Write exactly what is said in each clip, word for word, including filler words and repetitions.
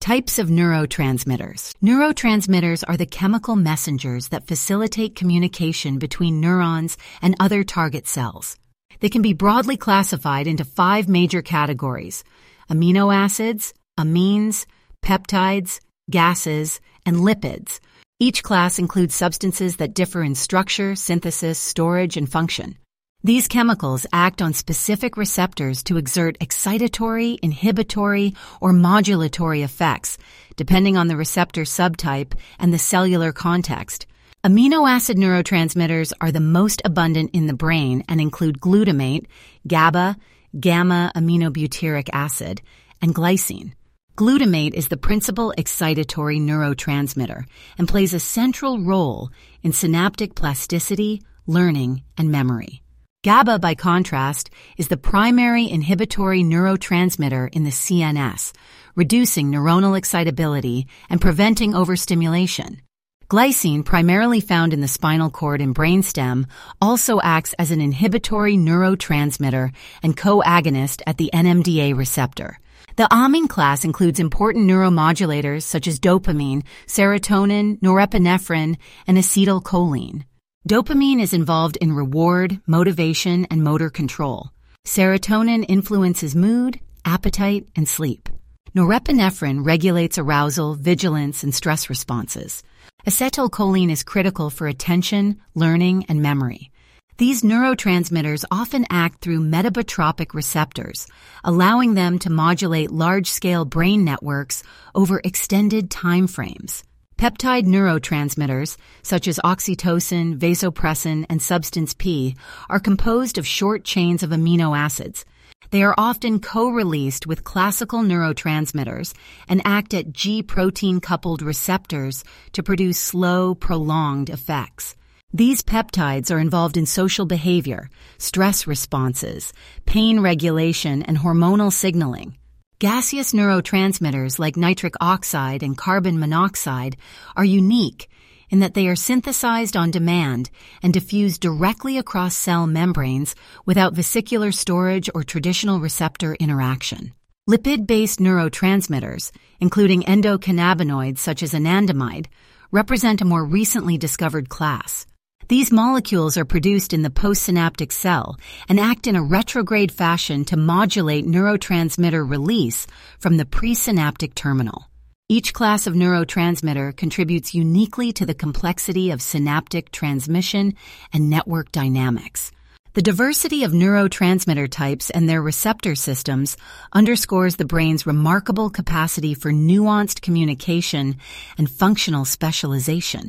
Types of neurotransmitters. Neurotransmitters are the chemical messengers that facilitate communication between neurons and other target cells. They can be broadly classified into five major categories: amino acids, amines, peptides, gases, and lipids. Each class includes substances that differ in structure, synthesis, storage, and function. These chemicals act on specific receptors to exert excitatory, inhibitory, or modulatory effects, depending on the receptor subtype and the cellular context. Amino acid neurotransmitters are the most abundant in the brain and include glutamate, GABA, gamma-aminobutyric acid, and glycine. Glutamate is the principal excitatory neurotransmitter and plays a central role in synaptic plasticity, learning, and memory. GABA, by contrast, is the primary inhibitory neurotransmitter in the C N S, reducing neuronal excitability and preventing overstimulation. Glycine, primarily found in the spinal cord and brainstem, also acts as an inhibitory neurotransmitter and co-agonist at the N M D A receptor. The amine class includes important neuromodulators such as dopamine, serotonin, norepinephrine, and acetylcholine. Dopamine is involved in reward, motivation, and motor control. Serotonin influences mood, appetite, and sleep. Norepinephrine regulates arousal, vigilance, and stress responses. Acetylcholine is critical for attention, learning, and memory. These neurotransmitters often act through metabotropic receptors, allowing them to modulate large-scale brain networks over extended time frames. Peptide neurotransmitters, such as oxytocin, vasopressin, and substance P, are composed of short chains of amino acids. They are often co-released with classical neurotransmitters and act at G-protein-coupled receptors to produce slow, prolonged effects. These peptides are involved in social behavior, stress responses, pain regulation, and hormonal signaling. Gaseous neurotransmitters like nitric oxide and carbon monoxide are unique in that they are synthesized on demand and diffuse directly across cell membranes without vesicular storage or traditional receptor interaction. Lipid-based neurotransmitters, including endocannabinoids such as anandamide, represent a more recently discovered class. These molecules are produced in the postsynaptic cell and act in a retrograde fashion to modulate neurotransmitter release from the presynaptic terminal. Each class of neurotransmitter contributes uniquely to the complexity of synaptic transmission and network dynamics. The diversity of neurotransmitter types and their receptor systems underscores the brain's remarkable capacity for nuanced communication and functional specialization.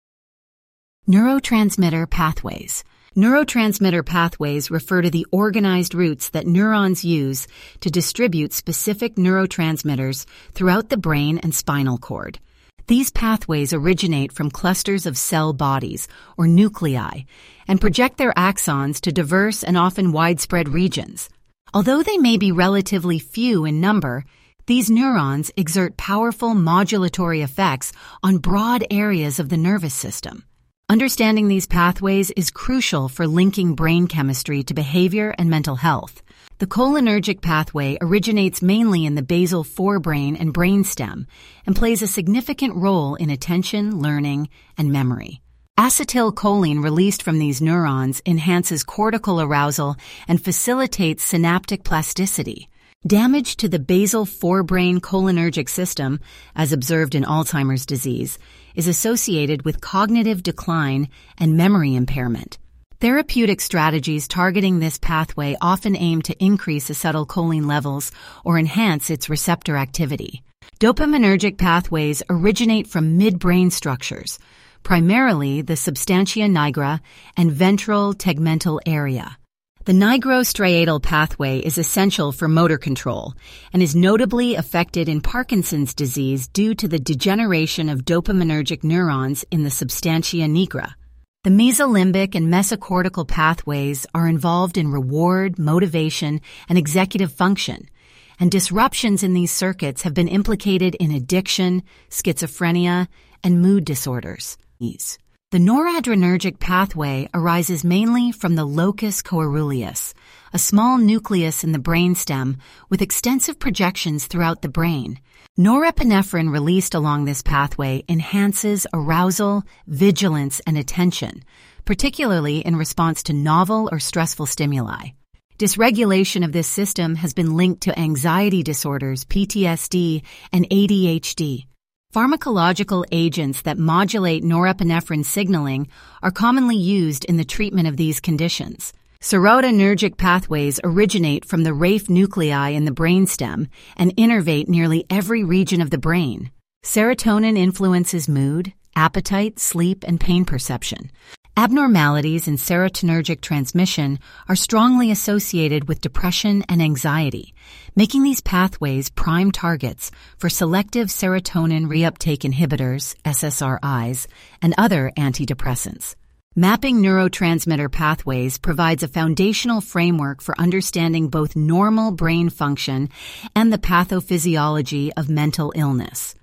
Neurotransmitter pathways. Neurotransmitter pathways refer to the organized routes that neurons use to distribute specific neurotransmitters throughout the brain and spinal cord. These pathways originate from clusters of cell bodies, or nuclei, and project their axons to diverse and often widespread regions. Although they may be relatively few in number, these neurons exert powerful modulatory effects on broad areas of the nervous system. Understanding these pathways is crucial for linking brain chemistry to behavior and mental health. The cholinergic pathway originates mainly in the basal forebrain and brainstem and plays a significant role in attention, learning, and memory. Acetylcholine released from these neurons enhances cortical arousal and facilitates synaptic plasticity. Damage to the basal forebrain cholinergic system, as observed in Alzheimer's disease, is associated with cognitive decline and memory impairment. Therapeutic strategies targeting this pathway often aim to increase acetylcholine levels or enhance its receptor activity. Dopaminergic pathways originate from midbrain structures, primarily the substantia nigra and ventral tegmental area. The nigrostriatal pathway is essential for motor control and is notably affected in Parkinson's disease due to the degeneration of dopaminergic neurons in the substantia nigra. The mesolimbic and mesocortical pathways are involved in reward, motivation, and executive function, and disruptions in these circuits have been implicated in addiction, schizophrenia, and mood disorders. The noradrenergic pathway arises mainly from the locus coeruleus, a small nucleus in the brainstem with extensive projections throughout the brain. Norepinephrine released along this pathway enhances arousal, vigilance, and attention, particularly in response to novel or stressful stimuli. Dysregulation of this system has been linked to anxiety disorders, P T S D, and A D H D. Pharmacological agents that modulate norepinephrine signaling are commonly used in the treatment of these conditions. Serotonergic pathways originate from the R A F nuclei in the brainstem and innervate nearly every region of the brain. Serotonin influences mood, appetite, sleep, and pain perception. Abnormalities in serotonergic transmission are strongly associated with depression and anxiety, making these pathways prime targets for selective serotonin reuptake inhibitors, S S R Is, and other antidepressants. Mapping neurotransmitter pathways provides a foundational framework for understanding both normal brain function and the pathophysiology of mental illness.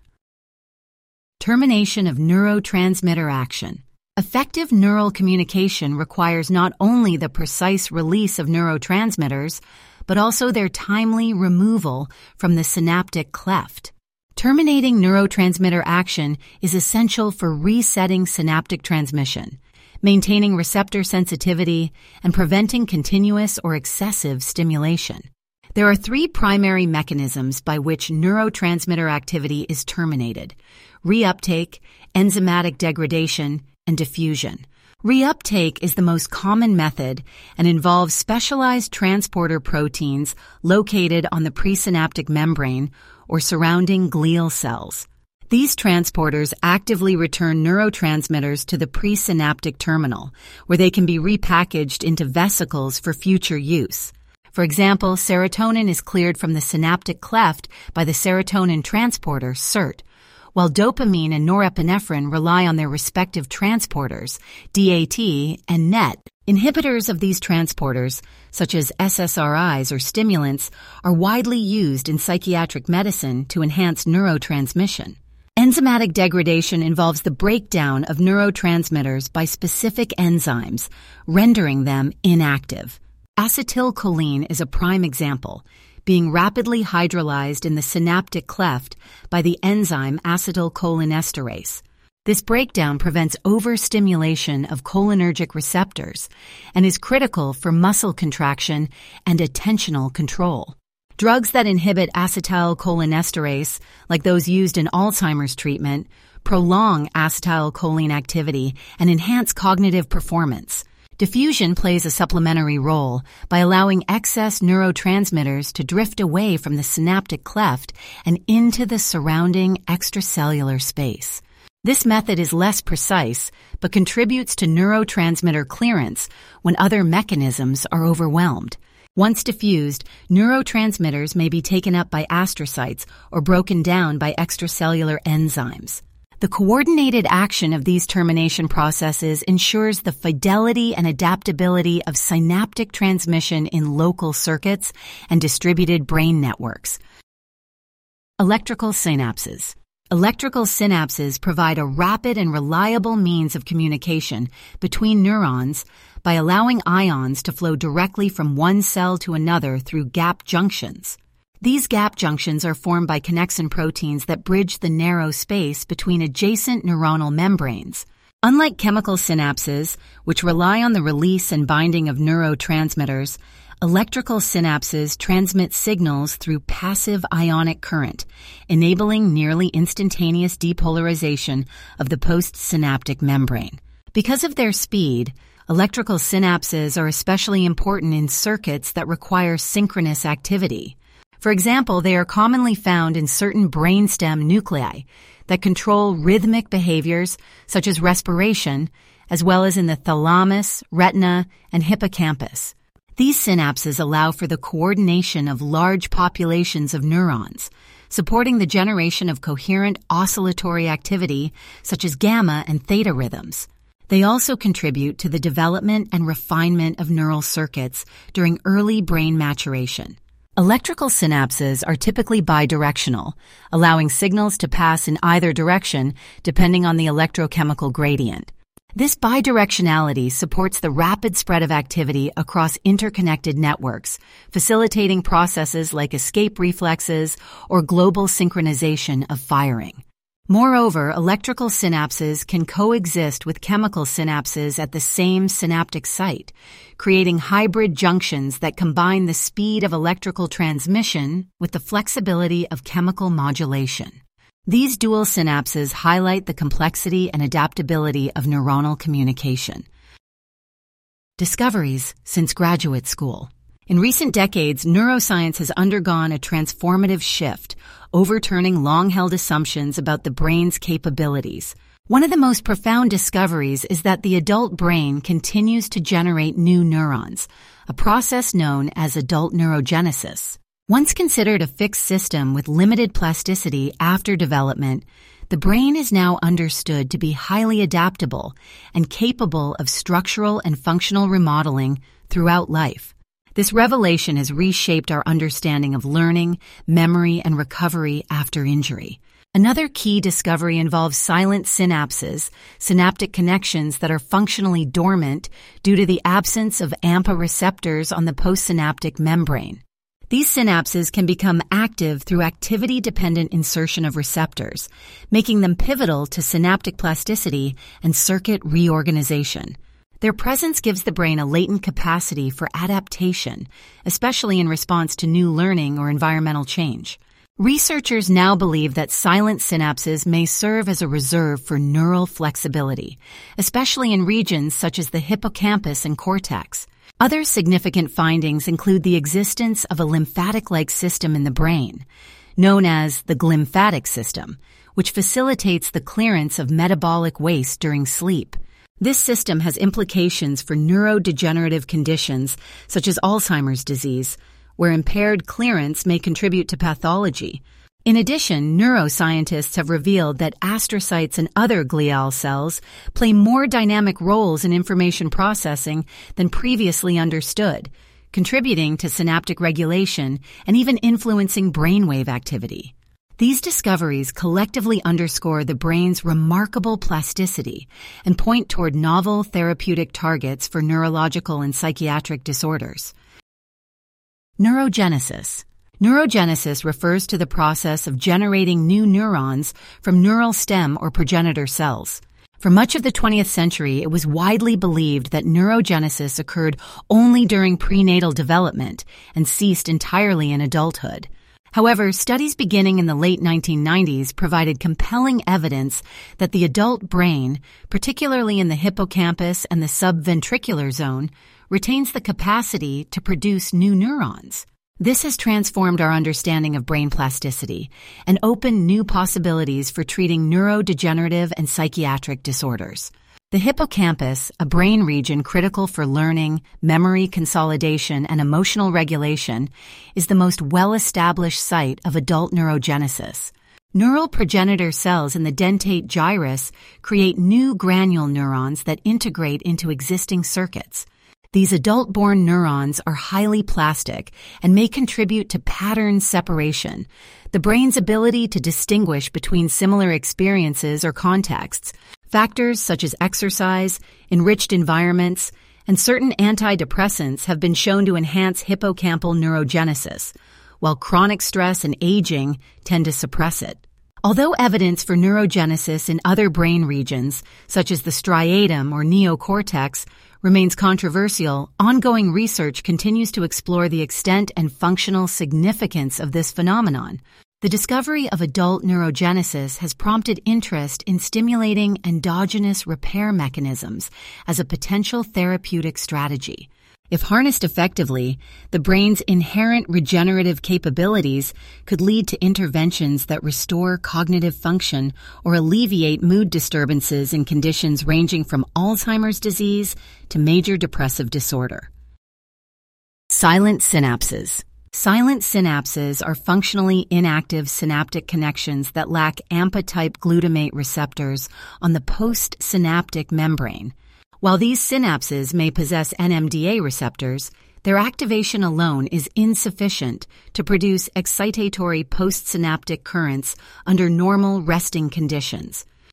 Termination of neurotransmitter action. Effective neural communication requires not only the precise release of neurotransmitters, but also their timely removal from the synaptic cleft. Terminating neurotransmitter action is essential for resetting synaptic transmission, maintaining receptor sensitivity, and preventing continuous or excessive stimulation. There are three primary mechanisms by which neurotransmitter activity is terminated: reuptake, enzymatic degradation, and diffusion. Reuptake is the most common method and involves specialized transporter proteins located on the presynaptic membrane or surrounding glial cells. These transporters actively return neurotransmitters to the presynaptic terminal, where they can be repackaged into vesicles for future use. For example, serotonin is cleared from the synaptic cleft by the serotonin transporter, S E R T, while dopamine and norepinephrine rely on their respective transporters, D A T and N E T. Inhibitors of these transporters, such as S S R Is or stimulants, are widely used in psychiatric medicine to enhance neurotransmission. Enzymatic degradation involves the breakdown of neurotransmitters by specific enzymes, rendering them inactive. Acetylcholine is a prime example, being rapidly hydrolyzed in the synaptic cleft by the enzyme acetylcholinesterase. This breakdown prevents overstimulation of cholinergic receptors and is critical for muscle contraction and attentional control. Drugs that inhibit acetylcholinesterase, like those used in Alzheimer's treatment, prolong acetylcholine activity and enhance cognitive performance. Diffusion plays a supplementary role by allowing excess neurotransmitters to drift away from the synaptic cleft and into the surrounding extracellular space. This method is less precise, but contributes to neurotransmitter clearance when other mechanisms are overwhelmed. Once diffused, neurotransmitters may be taken up by astrocytes or broken down by extracellular enzymes. The coordinated action of these termination processes ensures the fidelity and adaptability of synaptic transmission in local circuits and distributed brain networks. Electrical synapses. Electrical synapses provide a rapid and reliable means of communication between neurons by allowing ions to flow directly from one cell to another through gap junctions. These gap junctions are formed by connexin proteins that bridge the narrow space between adjacent neuronal membranes. Unlike chemical synapses, which rely on the release and binding of neurotransmitters, electrical synapses transmit signals through passive ionic current, enabling nearly instantaneous depolarization of the postsynaptic membrane. Because of their speed, electrical synapses are especially important in circuits that require synchronous activity. For example, they are commonly found in certain brainstem nuclei that control rhythmic behaviors such as respiration, as well as in the thalamus, retina, and hippocampus. These synapses allow for the coordination of large populations of neurons, supporting the generation of coherent oscillatory activity such as gamma and theta rhythms. They also contribute to the development and refinement of neural circuits during early brain maturation. Electrical synapses are typically bidirectional, allowing signals to pass in either direction depending on the electrochemical gradient. This bidirectionality supports the rapid spread of activity across interconnected networks, facilitating processes like escape reflexes or global synchronization of firing. Moreover, electrical synapses can coexist with chemical synapses at the same synaptic site, creating hybrid junctions that combine the speed of electrical transmission with the flexibility of chemical modulation. These dual synapses highlight the complexity and adaptability of neuronal communication. Discoveries since graduate school. In recent decades, neuroscience has undergone a transformative shift, overturning long-held assumptions about the brain's capabilities. One of the most profound discoveries is that the adult brain continues to generate new neurons, a process known as adult neurogenesis. Once considered a fixed system with limited plasticity after development, the brain is now understood to be highly adaptable and capable of structural and functional remodeling throughout life. This revelation has reshaped our understanding of learning, memory, and recovery after injury. Another key discovery involves silent synapses, synaptic connections that are functionally dormant due to the absence of A M P A receptors on the postsynaptic membrane. These synapses can become active through activity-dependent insertion of receptors, making them pivotal to synaptic plasticity and circuit reorganization. Their presence gives the brain a latent capacity for adaptation, especially in response to new learning or environmental change. Researchers now believe that silent synapses may serve as a reserve for neural flexibility, especially in regions such as the hippocampus and cortex. Other significant findings include the existence of a lymphatic-like system in the brain, known as the glymphatic system, which facilitates the clearance of metabolic waste during sleep. This system has implications for neurodegenerative conditions such as Alzheimer's disease, where impaired clearance may contribute to pathology. In addition, neuroscientists have revealed that astrocytes and other glial cells play more dynamic roles in information processing than previously understood, contributing to synaptic regulation and even influencing brainwave activity. These discoveries collectively underscore the brain's remarkable plasticity and point toward novel therapeutic targets for neurological and psychiatric disorders. Neurogenesis. Neurogenesis refers to the process of generating new neurons from neural stem or progenitor cells. For much of the twentieth century, it was widely believed that neurogenesis occurred only during prenatal development and ceased entirely in adulthood. However, studies beginning in the late nineteen nineties provided compelling evidence that the adult brain, particularly in the hippocampus and the subventricular zone, retains the capacity to produce new neurons. This has transformed our understanding of brain plasticity and opened new possibilities for treating neurodegenerative and psychiatric disorders. The hippocampus, a brain region critical for learning, memory consolidation, and emotional regulation, is the most well-established site of adult neurogenesis. Neural progenitor cells in the dentate gyrus create new granule neurons that integrate into existing circuits. These adult-born neurons are highly plastic and may contribute to pattern separation, the brain's ability to distinguish between similar experiences or contexts. Factors such as exercise, enriched environments, and certain antidepressants have been shown to enhance hippocampal neurogenesis, while chronic stress and aging tend to suppress it. Although evidence for neurogenesis in other brain regions, such as the striatum or neocortex, remains controversial, ongoing research continues to explore the extent and functional significance of this phenomenon. The discovery of adult neurogenesis has prompted interest in stimulating endogenous repair mechanisms as a potential therapeutic strategy. If harnessed effectively, the brain's inherent regenerative capabilities could lead to interventions that restore cognitive function or alleviate mood disturbances in conditions ranging from Alzheimer's disease to major depressive disorder. Silent synapses. Silent synapses are functionally inactive synaptic connections that lack A M P A-type glutamate receptors on the postsynaptic membrane. While these synapses may possess N M D A receptors, their activation alone is insufficient to produce excitatory postsynaptic currents under normal resting conditions.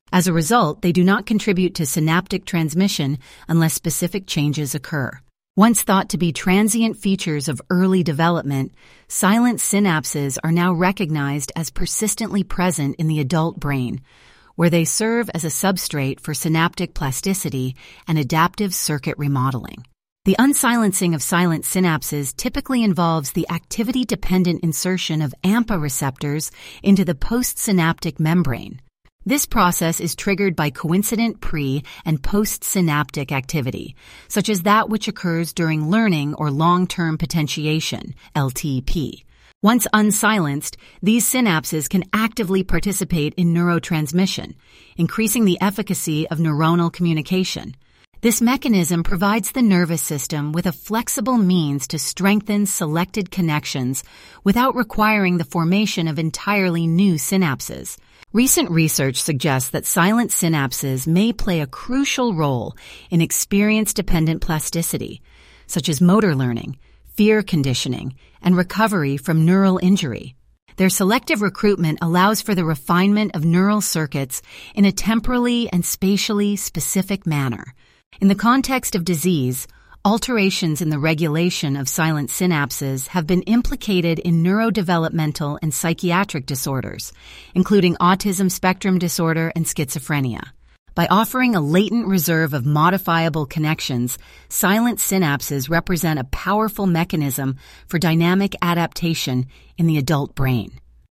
As a result, they do not contribute to synaptic transmission unless specific changes occur. Once thought to be transient features of early development, silent synapses are now recognized as persistently present in the adult brain, where they serve as a substrate for synaptic plasticity and adaptive circuit remodeling. The unsilencing of silent synapses typically involves the activity-dependent insertion of AMPA receptors into the postsynaptic membrane. This process is triggered by coincident pre- and postsynaptic activity, such as that which occurs during learning or long-term potentiation, L T P. Once unsilenced, these synapses can actively participate in neurotransmission, increasing the efficacy of neuronal communication. This mechanism provides the nervous system with a flexible means to strengthen selected connections without requiring the formation of entirely new synapses. Recent research suggests that silent synapses may play a crucial role in experience-dependent plasticity, such as motor learning, fear conditioning, and recovery from neural injury. Their selective recruitment allows for the refinement of neural circuits in a temporally and spatially specific manner. In the context of disease, alterations in the regulation of silent synapses have been implicated in neurodevelopmental and psychiatric disorders, including autism spectrum disorder and schizophrenia. By offering a latent reserve of modifiable connections, silent synapses represent a powerful mechanism for dynamic adaptation in the adult brain.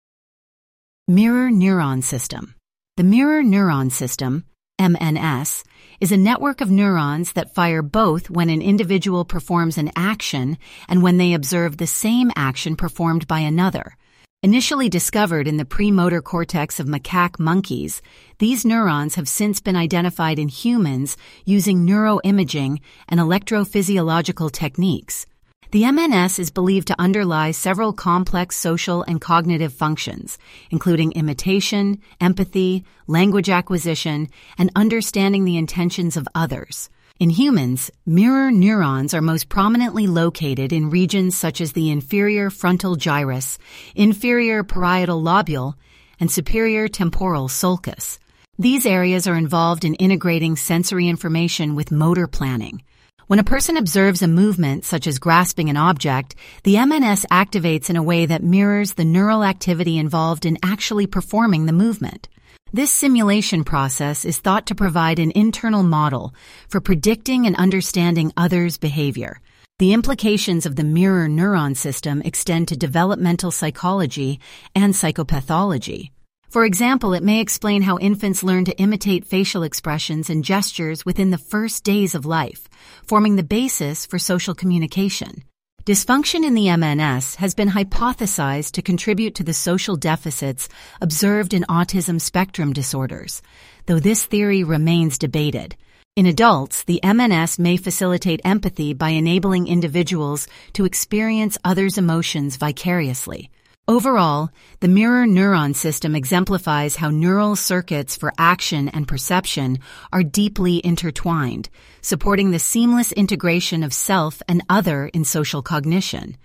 Mirror neuron system. The mirror neuron system, M N S, is a network of neurons that fire both when an individual performs an action and when they observe the same action performed by another. Initially discovered in the premotor cortex of macaque monkeys, these neurons have since been identified in humans using neuroimaging and electrophysiological techniques. The M N S is believed to underlie several complex social and cognitive functions, including imitation, empathy, language acquisition, and understanding the intentions of others. In humans, mirror neurons are most prominently located in regions such as the inferior frontal gyrus, inferior parietal lobule, and superior temporal sulcus. These areas are involved in integrating sensory information with motor planning. When a person observes a movement, such as grasping an object, the M N S activates in a way that mirrors the neural activity involved in actually performing the movement. This simulation process is thought to provide an internal model for predicting and understanding others' behavior. The implications of the mirror neuron system extend to developmental psychology and psychopathology. For example, it may explain how infants learn to imitate facial expressions and gestures within the first days of life, forming the basis for social communication. Dysfunction in the M N S has been hypothesized to contribute to the social deficits observed in autism spectrum disorders, though this theory remains debated. In adults, the M N S may facilitate empathy by enabling individuals to experience others' emotions vicariously. Overall, the mirror neuron system exemplifies how neural circuits for action and perception are deeply intertwined, supporting the seamless integration of self and other in social cognition.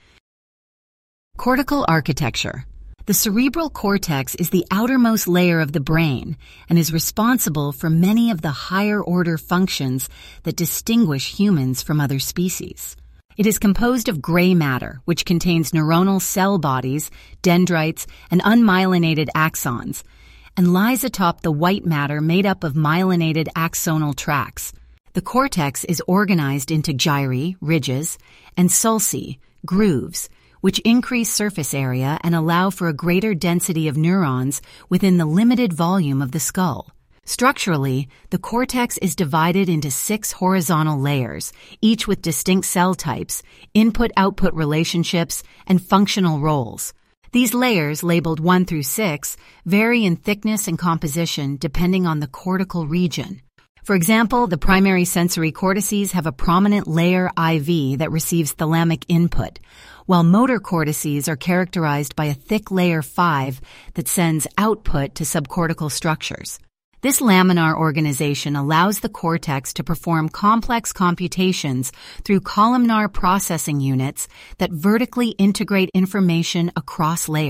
Cortical architecture. The cerebral cortex is the outermost layer of the brain and is responsible for many of the higher-order functions that distinguish humans from other species. It is composed of gray matter, which contains neuronal cell bodies, dendrites, and unmyelinated axons, and lies atop the white matter made up of myelinated axonal tracts. The cortex is organized into gyri, ridges, and sulci, grooves, which increase surface area and allow for a greater density of neurons within the limited volume of the skull. Structurally, the cortex is divided into six horizontal layers, each with distinct cell types, input-output relationships, and functional roles. These layers, labeled one through six, vary in thickness and composition depending on the cortical region. For example, the primary sensory cortices have a prominent layer I V that receives thalamic input, while motor cortices are characterized by a thick layer five that sends output to subcortical structures. This laminar organization allows the cortex to perform complex computations through columnar processing units that vertically integrate information across layers.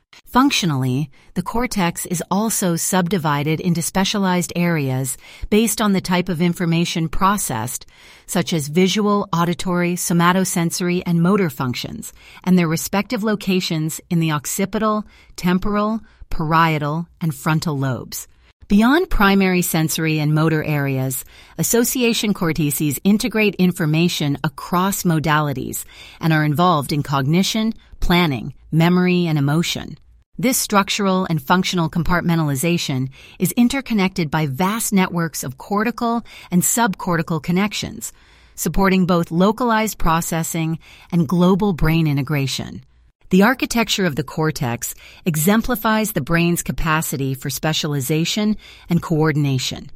Functionally, the cortex is also subdivided into specialized areas based on the type of information processed, such as visual, auditory, somatosensory, and motor functions, and their respective locations in the occipital, temporal, parietal, and frontal lobes. Beyond primary sensory and motor areas, association cortices integrate information across modalities and are involved in cognition, planning, memory, and emotion. This structural and functional compartmentalization is interconnected by vast networks of cortical and subcortical connections, supporting both localized processing and global brain integration. The architecture of the cortex exemplifies the brain's capacity for specialization and coordination.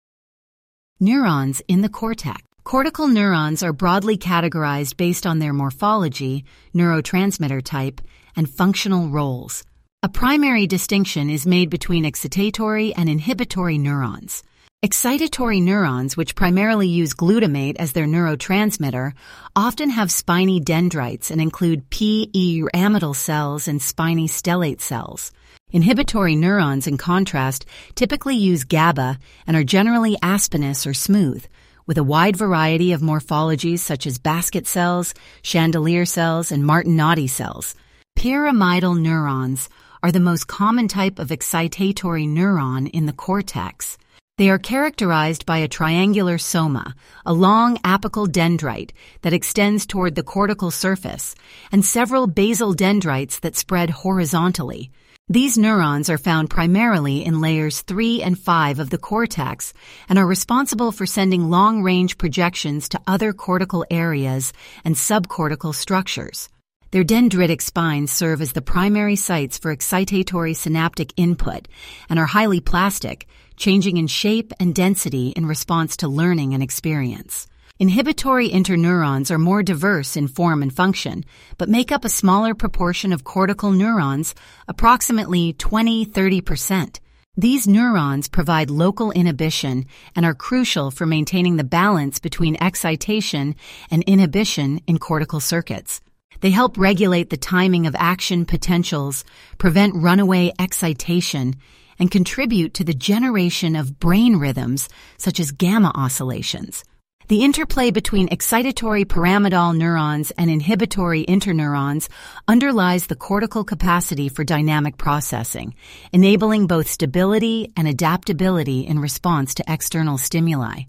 Neurons in the cortex. Cortical neurons are broadly categorized based on their morphology, neurotransmitter type, and functional roles. A primary distinction is made between excitatory and inhibitory neurons. Excitatory neurons, which primarily use glutamate as their neurotransmitter, often have spiny dendrites and include P-pyramidal cells and spiny stellate cells. Inhibitory neurons, in contrast, typically use GABA and are generally aspinous or smooth, with a wide variety of morphologies such as basket cells, chandelier cells, and Martinotti cells. Pyramidal neurons are the most common type of excitatory neuron in the cortex. They are characterized by a triangular soma, a long apical dendrite that extends toward the cortical surface, and several basal dendrites that spread horizontally. These neurons are found primarily in layers three and five of the cortex and are responsible for sending long-range projections to other cortical areas and subcortical structures. Their dendritic spines serve as the primary sites for excitatory synaptic input and are highly plastic, changing in shape and density in response to learning and experience. Inhibitory interneurons are more diverse in form and function, but make up a smaller proportion of cortical neurons, approximately twenty to thirty percent. These neurons provide local inhibition and are crucial for maintaining the balance between excitation and inhibition in cortical circuits. They help regulate the timing of action potentials, prevent runaway excitation, and contribute to the generation of brain rhythms such as gamma oscillations. The interplay between excitatory pyramidal neurons and inhibitory interneurons underlies the cortical capacity for dynamic processing, enabling both stability and adaptability in response to external stimuli.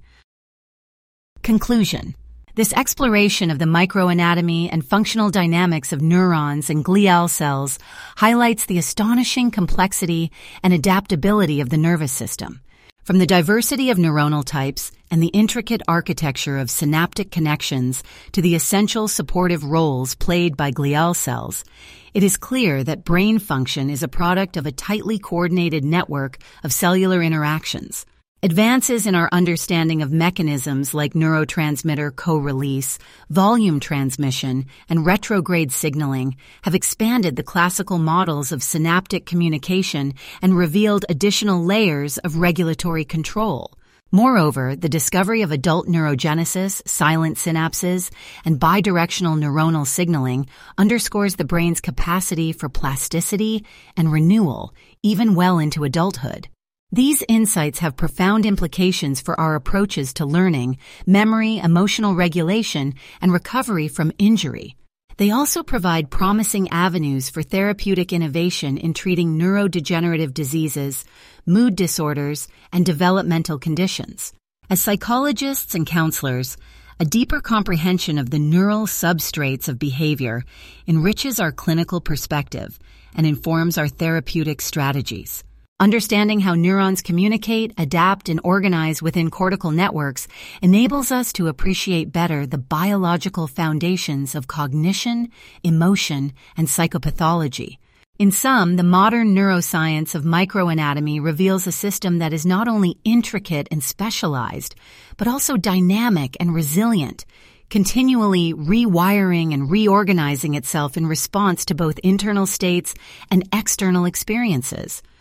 Conclusion. This exploration of the microanatomy and functional dynamics of neurons and glial cells highlights the astonishing complexity and adaptability of the nervous system. From the diversity of neuronal types and the intricate architecture of synaptic connections to the essential supportive roles played by glial cells, it is clear that brain function is a product of a tightly coordinated network of cellular interactions. Advances in our understanding of mechanisms like neurotransmitter co-release, volume transmission, and retrograde signaling have expanded the classical models of synaptic communication and revealed additional layers of regulatory control. Moreover, the discovery of adult neurogenesis, silent synapses, and bidirectional neuronal signaling underscores the brain's capacity for plasticity and renewal, even well into adulthood. These insights have profound implications for our approaches to learning, memory, emotional regulation, and recovery from injury. They also provide promising avenues for therapeutic innovation in treating neurodegenerative diseases, mood disorders, and developmental conditions. As psychologists and counselors, a deeper comprehension of the neural substrates of behavior enriches our clinical perspective and informs our therapeutic strategies. Understanding how neurons communicate, adapt, and organize within cortical networks enables us to appreciate better the biological foundations of cognition, emotion, and psychopathology. In sum, the modern neuroscience of microanatomy reveals a system that is not only intricate and specialized, but also dynamic and resilient, continually rewiring and reorganizing itself in response to both internal states and external experiences.